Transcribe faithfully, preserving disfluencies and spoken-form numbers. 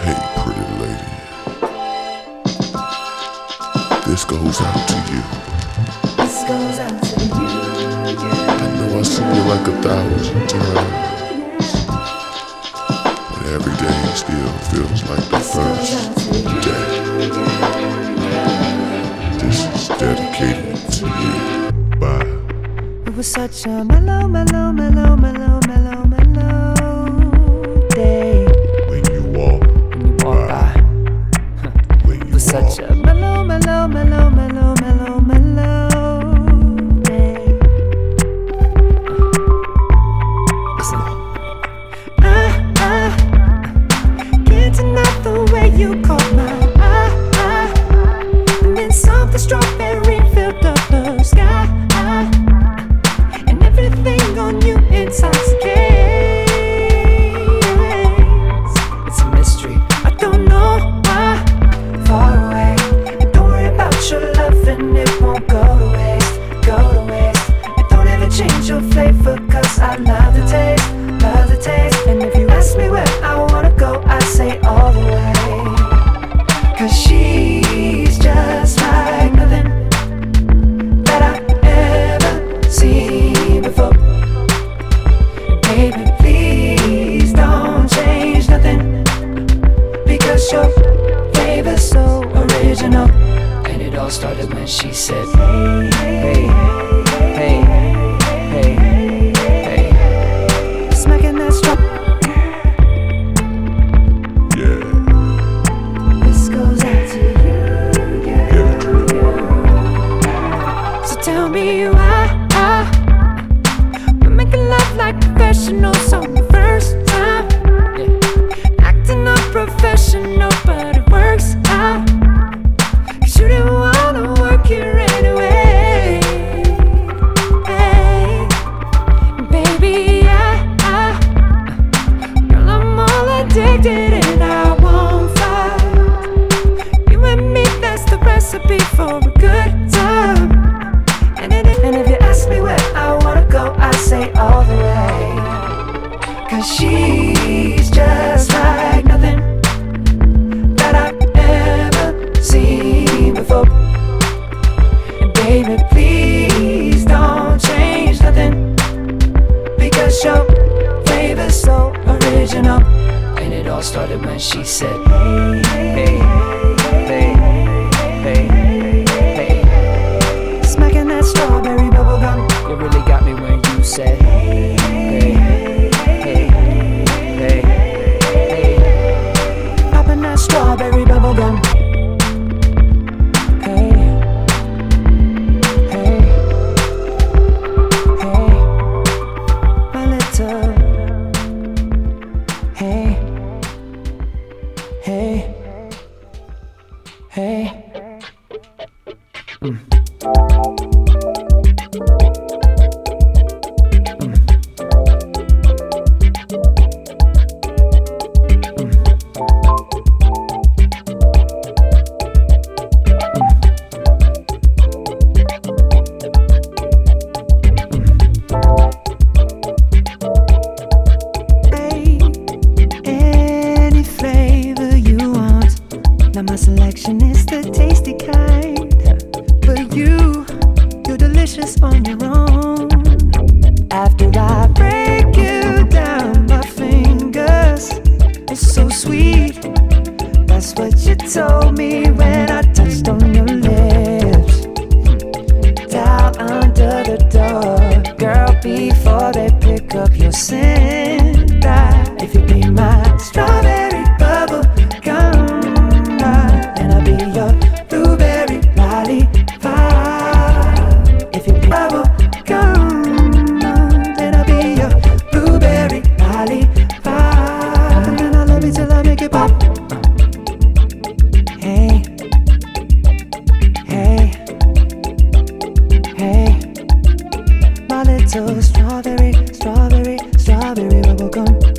Hey, pretty lady, this goes out to you. This goes out to you, yeah. I know I've seen you like a thousand times, but every day still feels like the first day. This is dedicated to you. Bye. It was such a mellow, mellow, mellow, mellow, mellow, mellow day. When you walk, When you walk by, when it you was walk, such a mellow, mellow, mellow, mellow, mellow, mellow day. Listen, I, I can't deny the way you caught my eye, and then something strawberry filled up the sky. Everything on you intoxicates. It's a mystery, I don't know why. Far away, and don't worry about your love, and it won't go to waste, go to waste. And don't ever change your flavor, cause I love the taste, love the taste. And if you ask me where I wanna go, I say all the way. Cause she's just like nothing that I ever seen before. Baby, please don't change nothing, because your flavor's so original. And it all started when she said, hey, hey, hey, hey, hey, hey. Smacking that straw. yeah. This goes out to you, yeah. Give it to me. So tell me why we're making love like professionals on the first time, yeah. Acting unprofessional, but it works out. Cause you didn't wanna work here anyway. Hey, baby, I, I, girl, I'm all addicted and I won't fight. You and me, that's the recipe for a good time. And, it, and if you ask me where I wanna go, I say all the way. Cause she's just like nothing that I've ever seen before. And baby, please don't change nothing, because your flavor's so original. And it all started when she said, hey, hey, hey, hey, hey, hey. Smacking that strawberry bubblegum. You really got me when you said, hey, hey, hey, hey, hey, popping that strawberry bubblegum. Hey, hey, hey, my little, hey, hey, hey. Mm. Any flavor you want. Now my selection is the tasty kind. But you, you're delicious on your own. After I break you down, my fingers, it's so sweet. That's what you told me when I touched on your lips. Down under the door, girl, before they pick up your scent. If you be my strawberry bubble gum, then I'll be your blueberry lollipop. If you be bubble gum, then I'll be your blueberry lollipop. And then I'll love you till I make it pop. Hey, hey, hey, my little strawberry, strawberry, strawberry bubble gum.